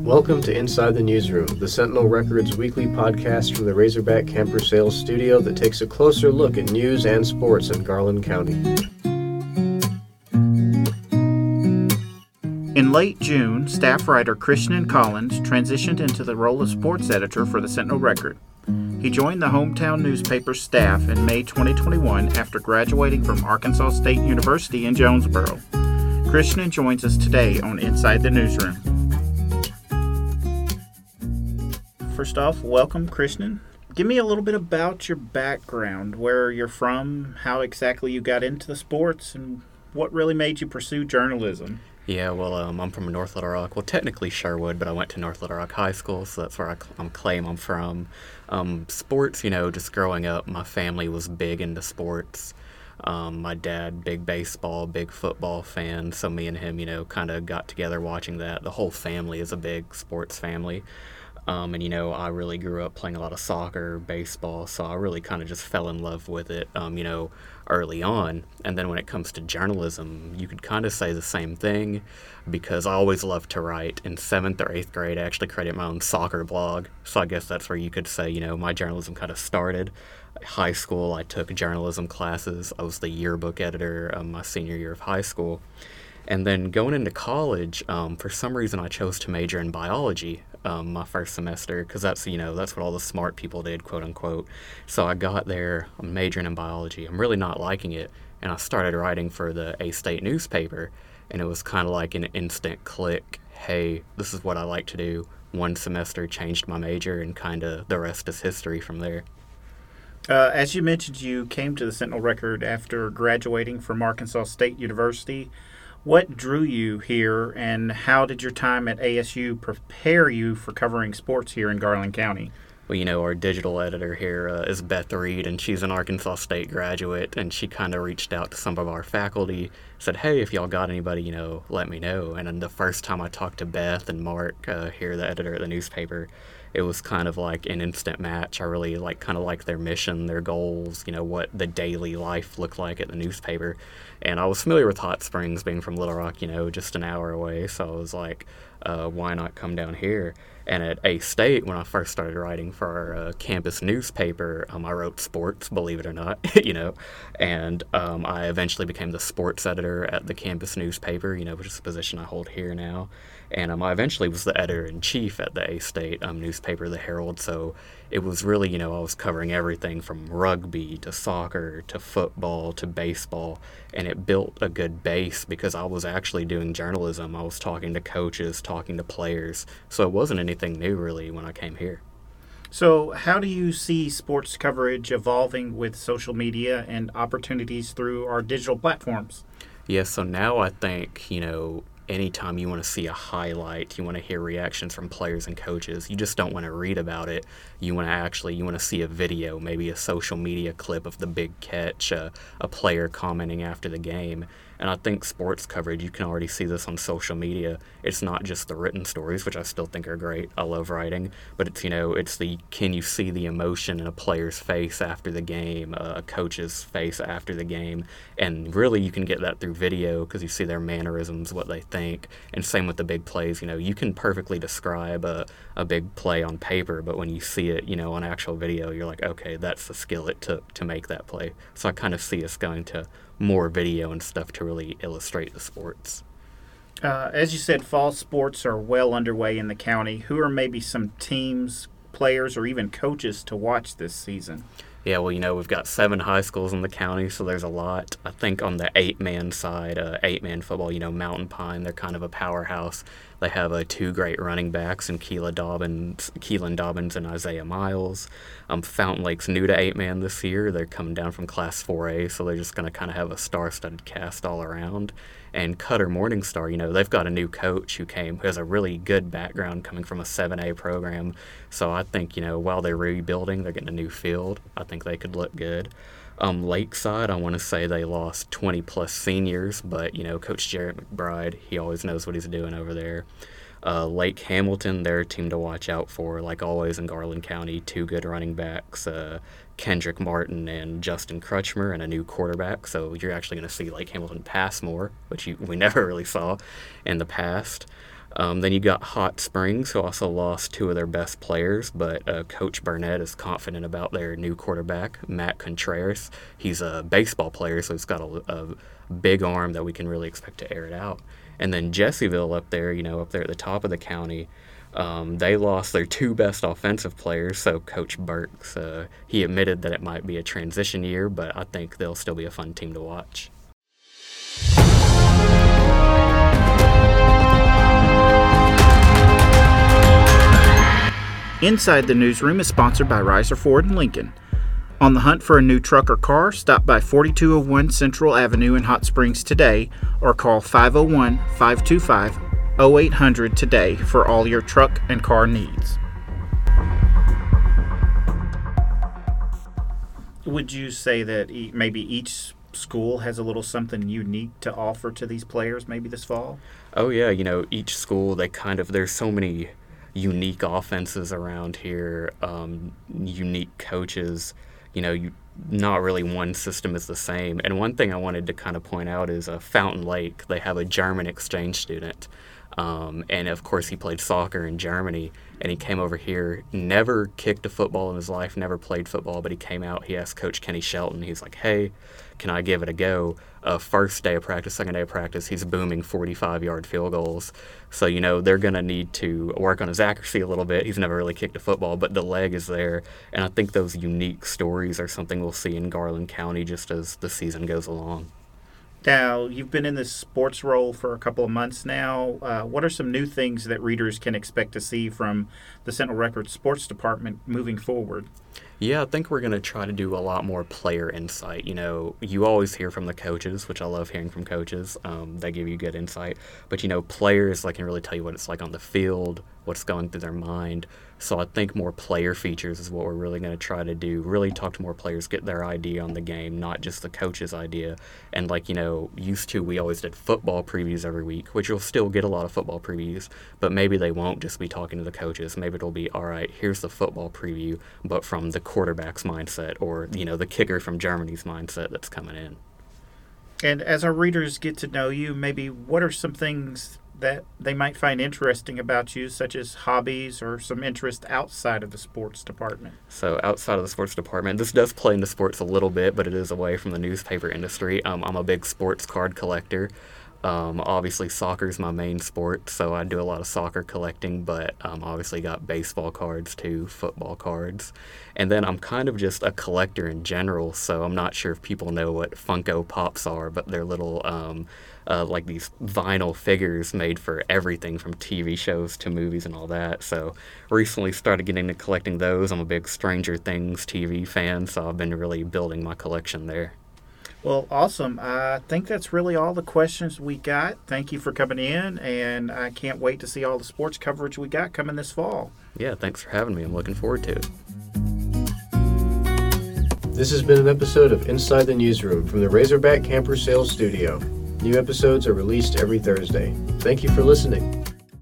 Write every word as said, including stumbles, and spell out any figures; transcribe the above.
Welcome to Inside the Newsroom, the Sentinel Records weekly podcast from the Razorback Camper Sales Studio that takes a closer look at news and sports in Garland County. In late June, staff writer Christian Collins transitioned into the role of sports editor for the Sentinel Record. He joined the hometown newspaper's staff in May twenty twenty-one after graduating from Arkansas State University in Jonesboro. Christian joins us today on Inside the Newsroom. First off, welcome, Christian. Give me a little bit about your background, where you're from, how exactly you got into the sports, and what really made you pursue journalism. Yeah, well, um, I'm from North Little Rock. Well, technically Sherwood, but I went to North Little Rock High School, so that's where I cl- um, claim I'm from. Um, sports, you know, just growing up, my family was big into sports. Um, my dad, big baseball, big football fan, so me and him, you know, kind of got together watching that. The whole family is a big sports family. Um, and, you know, I really grew up playing a lot of soccer, baseball, so I really kind of just fell in love with it, um, you know, early on. And then when it comes to journalism, you could kind of say the same thing because I always loved to write. In seventh or eighth grade, I actually created my own soccer blog, so I guess that's where you could say, you know, my journalism kind of started. High school, I took journalism classes. I was the yearbook editor um, my senior year of high school. And then going into college, um, for some reason I chose to major in biology um, my first semester because that's, you know, that's what all the smart people did, quote unquote. So I got there, I'm majoring in biology. I'm really not liking it. And I started writing for the A-State newspaper. And it was kind of like an instant click. Hey, this is what I like to do. One semester changed my major and kind of the rest is history from there. Uh, as you mentioned, you came to the Sentinel Record after graduating from Arkansas State University. What drew you here, and how did your time at A S U prepare you for covering sports here in Garland County? Well, you know, our digital editor here uh, is Beth Reed, and she's an Arkansas State graduate, and she kind of reached out to some of our faculty, said, hey, if y'all got anybody, you know, let me know. And then the first time I talked to Beth and Mark uh, here, the editor of the newspaper, it was kind of like an instant match. I really like kind of like their mission, their goals, you know, what the daily life looked like at the newspaper. And I was familiar with Hot Springs being from Little Rock, you know, just an hour away. So I was like, uh, why not come down here? And at A-State, when I first started writing for our uh, campus newspaper, um, I wrote sports, believe it or not, you know. And um, I eventually became the sports editor at the campus newspaper, you know, which is a position I hold here now. And um, I eventually was the editor-in-chief at the A-State um, newspaper, the Herald. So it was really, you know, I was covering everything from rugby to soccer to football to baseball. And it built a good base because I was actually doing journalism. I was talking to coaches, talking to players. So it wasn't anything new, really, when I came here. So how do you see sports coverage evolving with social media and opportunities through our digital platforms? Yeah, so now I think, you know, anytime you want to see a highlight, you want to hear reactions from players and coaches, you just don't want to read about it. You want to actually, you want to see a video, maybe a social media clip of the big catch, uh, a player commenting after the game. And I think sports coverage, you can already see this on social media. It's not just the written stories, which I still think are great. I love writing. But it's, you know, it's the, can you see the emotion in a player's face after the game, a coach's face after the game? And really you can get that through video because you see their mannerisms, what they think. And same with the big plays. You know, you can perfectly describe a, a big play on paper, but when you see it, you know, on actual video, you're like, okay, that's the skill it took to make that play. So I kind of see us going to more video and stuff to really illustrate the sports. Uh, as you said, fall sports are well underway in the county. Who are maybe some teams, players, or even coaches to watch this season? Yeah, well, you know, we've got seven high schools in the county, so there's a lot. I think on the eight-man side, uh, eight-man football, you know, Mountain Pine, they're kind of a powerhouse. They have uh, two great running backs in Keelan Dobbins, Keelan Dobbins and Isaiah Miles. Um, Fountain Lake's new to eight-man this year. They're coming down from Class four A, so they're just going to kind of have a star-studded cast all around. And Cutter Morningstar, you know, they've got a new coach who came, who has a really good background coming from a seven A program. So I think, you know, while they're rebuilding, they're getting a new field. I think they could look good. Um, Lakeside, I want to say they lost twenty-plus seniors, but, you know, Coach Jarrett McBride, he always knows what he's doing over there. Uh, Lake Hamilton, they're a team to watch out for, like always in Garland County. Two good running backs, uh, Kendrick Martin and Justin Crutchmer, and a new quarterback. So you're actually going to see Lake Hamilton pass more, which you, we never really saw in the past. Um, then you got Hot Springs, who also lost two of their best players, but uh, Coach Burnett is confident about their new quarterback, Matt Contreras. He's a baseball player, so he's got a, a big arm that we can really expect to air it out. And then Jessieville up there, you know, up there at the top of the county, um, they lost their two best offensive players, so Coach Burks, uh, he admitted that it might be a transition year, but I think they'll still be a fun team to watch. Inside the Newsroom is sponsored by Riser Ford and Lincoln. On the hunt for a new truck or car, stop by forty-two oh one Central Avenue in Hot Springs today or call five oh one, five two five, oh eight hundred today for all your truck and car needs. Would you say that e- maybe each school has a little something unique to offer to these players maybe this fall? Oh, yeah. You know, each school, they kind of, there's so many unique offenses around here, um, unique coaches. You know, you, not really one system is the same. And one thing I wanted to kind of point out is uh, Fountain Lake. They have a German exchange student. Um, and, of course, he played soccer in Germany, and he came over here, never kicked a football in his life, never played football, but he came out, he asked Coach Kenny Shelton, he's like, hey, can I give it a go? Uh, first day of practice, second day of practice, he's booming forty-five-yard field goals. So, you know, they're going to need to work on his accuracy a little bit. He's never really kicked a football, but the leg is there. And I think those unique stories are something we'll see in Garland County just as the season goes along. Now, you've been in this sports role for a couple of months now. Uh, what are some new things that readers can expect to see from the Sentinel Records Sports Department moving forward? Yeah, I think we're going to try to do a lot more player insight. You know, you always hear from the coaches, which I love hearing from coaches. Um, they give you good insight. But, you know, players, like, can really tell you what it's like on the field, what's going through their mind. So I think more player features is what we're really going to try to do. Really talk to more players, get their idea on the game, not just the coach's idea. And like, you know, used to, we always did football previews every week, which you'll still get a lot of football previews, but maybe they won't just be talking to the coaches. Maybe it'll be, all right, here's the football preview, but from the quarterback's mindset or, you know, the kicker from Germany's mindset that's coming in. And as our readers get to know you, maybe what are some things that they might find interesting about you, such as hobbies or some interest outside of the sports department? So outside of the sports department, this does play into sports a little bit, but it is away from the newspaper industry. Um, I'm a big sports card collector. Um, obviously, soccer is my main sport, so I do a lot of soccer collecting, but um, obviously got baseball cards too, football cards. And then I'm kind of just a collector in general, so I'm not sure if people know what Funko Pops are, but they're little, um, uh, like these vinyl figures made for everything from T V shows to movies and all that. So recently started getting into collecting those. I'm a big Stranger Things T V fan, so I've been really building my collection there. Well, awesome. I think that's really all the questions we got. Thank you for coming in, and I can't wait to see all the sports coverage we got coming this fall. Yeah, thanks for having me. I'm looking forward to it. This has been an episode of Inside the Newsroom from the Razorback Camper Sales Studio. New episodes are released every Thursday. Thank you for listening.